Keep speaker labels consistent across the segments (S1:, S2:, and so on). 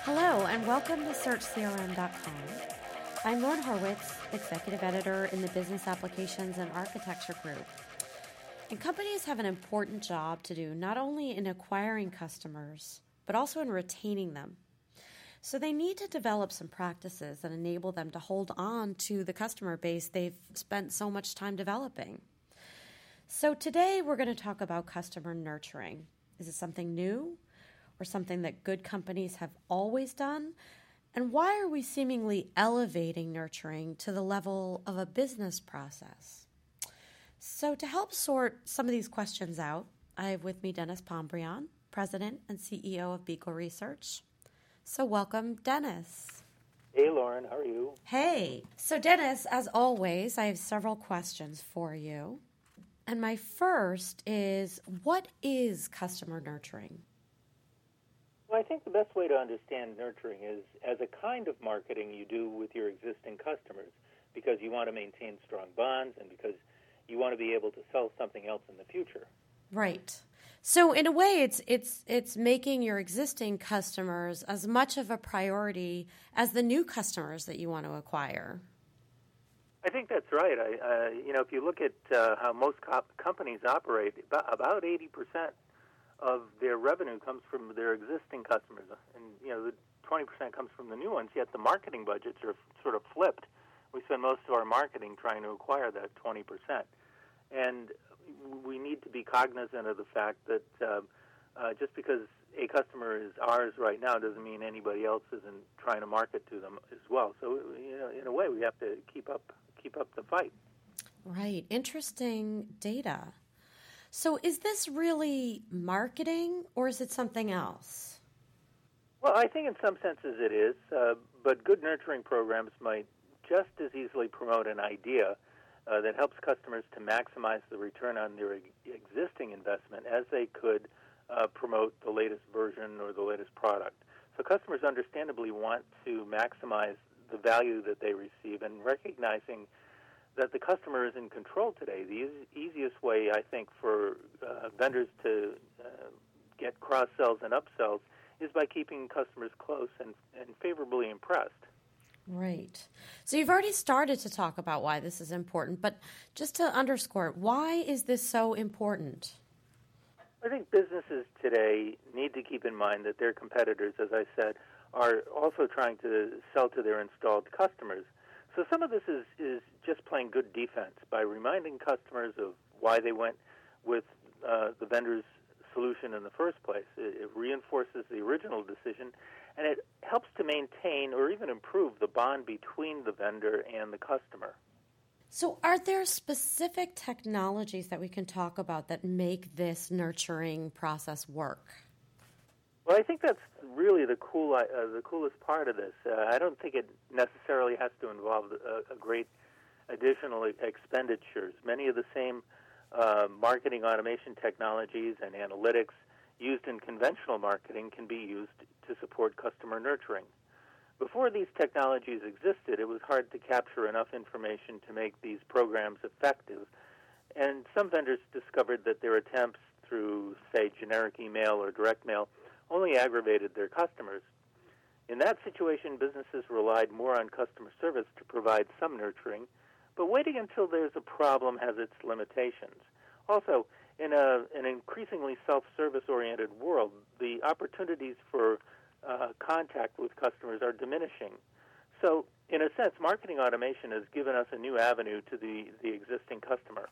S1: Hello, and welcome to SearchCRM.com. I'm Lauren Horwitz, Executive Editor in the Business Applications and Architecture Group. And companies have an important job to do, not only in acquiring customers, but also in retaining them. So they need to develop some practices that enable them to hold on to the customer base they've spent so much time developing. So today we're going to talk about customer nurturing. Is it something new or something that good companies have always done? And why are we seemingly elevating nurturing to the level of a business process? So to help sort some of these questions out, I have with me Dennis Pombrian, President and CEO of Beagle Research. So welcome, Dennis.
S2: Hey, Lauren. How are you?
S1: Hey. So Dennis, as always, I have several questions for you. And my first is, what is customer nurturing?
S2: Well, I think the best way to understand nurturing is as a kind of marketing you do with your existing customers, because you want to maintain strong bonds and because you want to be able to sell something else in the future.
S1: Right. So in a way, it's making your existing customers as much of a priority as the new customers that you want to acquire.
S2: I think that's right. If you look at how most companies operate, about 80% of their revenue comes from their existing customers, and the 20% comes from the new ones. Yet the marketing budgets are sort of flipped. We spend most of our marketing trying to acquire that 20%, and we need to be cognizant of the fact that just because a customer is ours right now doesn't mean anybody else isn't trying to market to them as well. So, in a way, we have to keep up the fight.
S1: Right. Interesting data. So is this really marketing or is it something else?
S2: Well, I think in some senses it is, but good nurturing programs might just as easily promote an idea that helps customers to maximize the return on their existing investment as they could promote the latest version or the latest product. So customers understandably want to maximize the value that they receive, and recognizing that the customer is in control today. The easiest way, I think, for vendors to get cross-sells and upsells is by keeping customers close and favorably impressed.
S1: Right. So you've already started to talk about why this is important, but just to underscore it, why is this so important?
S2: I think businesses today need to keep in mind that their competitors, as I said, are also trying to sell to their installed customers. So some of this is just playing good defense by reminding customers of why they went with the vendor's solution in the first place. It reinforces the original decision, and it helps to maintain or even improve the bond between the vendor and the customer.
S1: So are there specific technologies that we can talk about that make this nurturing process work?
S2: Well, I think that's really the coolest part of this. I don't think it necessarily has to involve a great additional expenditures. Many of the same marketing automation technologies and analytics used in conventional marketing can be used to support customer nurturing. Before these technologies existed, it was hard to capture enough information to make these programs effective, and some vendors discovered that their attempts through, say, generic email or direct mail only aggravated their customers. In that situation, businesses relied more on customer service to provide some nurturing, but waiting until there's a problem has its limitations. Also, in an increasingly self-service-oriented world, the opportunities for contact with customers are diminishing. So, in a sense, marketing automation has given us a new avenue to the existing customer.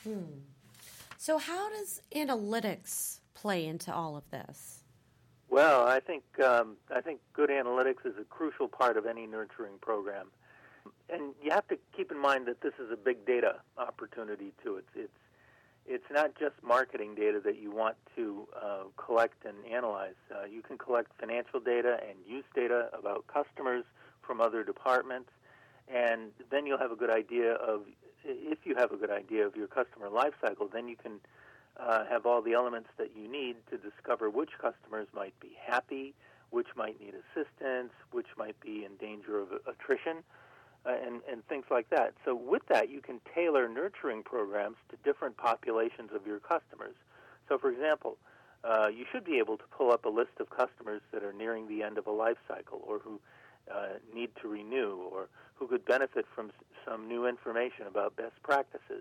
S1: So how does analytics play into all of this?
S2: Well, I think good analytics is a crucial part of any nurturing program, and you have to keep in mind that this is a big data opportunity too. It's not just marketing data that you want to collect and analyze. You can collect financial data and use data about customers from other departments, and then you'll have a good idea of, if you have a good idea of your customer life cycle, then you can have all the elements that you need to discover which customers might be happy, which might need assistance, which might be in danger of attrition, and things like that. So with that, you can tailor nurturing programs to different populations of your customers. So, for example, you should be able to pull up a list of customers that are nearing the end of a life cycle or who need to renew or who could benefit from some new information about best practices.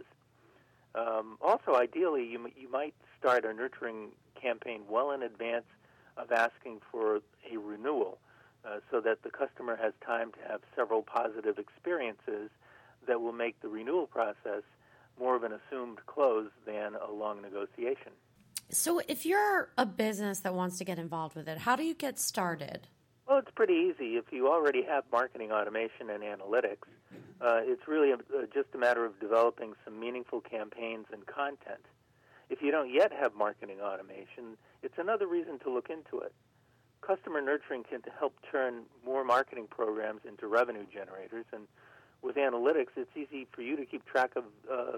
S2: Also, ideally, you might start a nurturing campaign well in advance of asking for a renewal so that the customer has time to have several positive experiences that will make the renewal process more of an assumed close than a long negotiation.
S1: So if you're a business that wants to get involved with it, how do you get started?
S2: Well, it's pretty easy. If you already have marketing automation and analytics, it's really just a matter of developing some meaningful campaigns and content. If you don't yet have marketing automation, it's another reason to look into it. Customer nurturing can help turn more marketing programs into revenue generators, and with analytics, it's easy for you to keep track of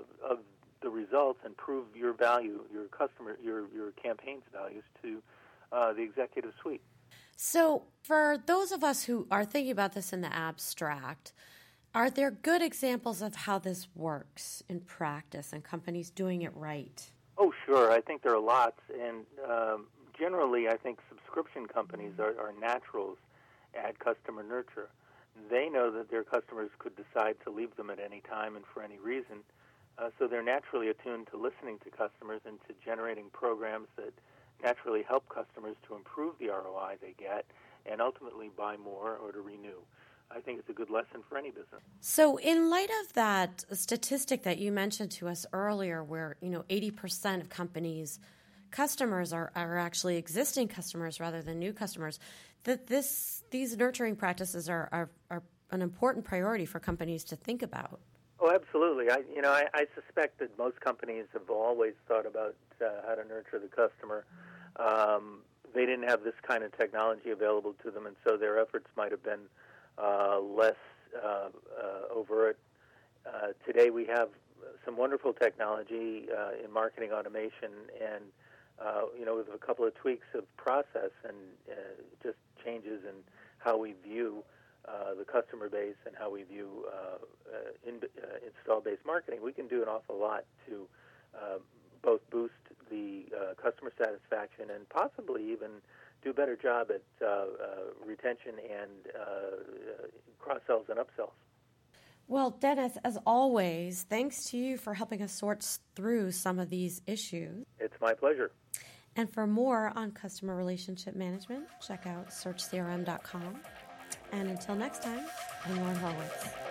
S2: the results and prove your value, your campaign's values to the executive suite.
S1: So for those of us who are thinking about this in the abstract, are there good examples of how this works in practice and companies doing it right?
S2: Oh, sure. I think there are lots. And generally, I think subscription companies are naturals at customer nurture. They know that their customers could decide to leave them at any time and for any reason. So they're naturally attuned to listening to customers and to generating programs that naturally help customers to improve the ROI they get and ultimately buy more or to renew. I think it's a good lesson for any business.
S1: So in light of that statistic that you mentioned to us earlier where 80% of customers are actually existing customers rather than new customers, that these nurturing practices are an important priority for companies to think about.
S2: Oh, absolutely. I suspect that most companies have always thought about how to nurture the customer. They didn't have this kind of technology available to them, and so their efforts might have been less overt. Today we have some wonderful technology in marketing automation, and with a couple of tweaks of process and just changes in how we view the customer base and how we view install-based marketing, we can do an awful lot to both boost the customer satisfaction and possibly even do a better job at retention and cross-sells and upsells.
S1: Well, Dennis, as always, thanks to you for helping us sort through some of these issues.
S2: It's my pleasure.
S1: And for more on customer relationship management, check out searchcrm.com. And until next time, I'm Lauren Horwitz.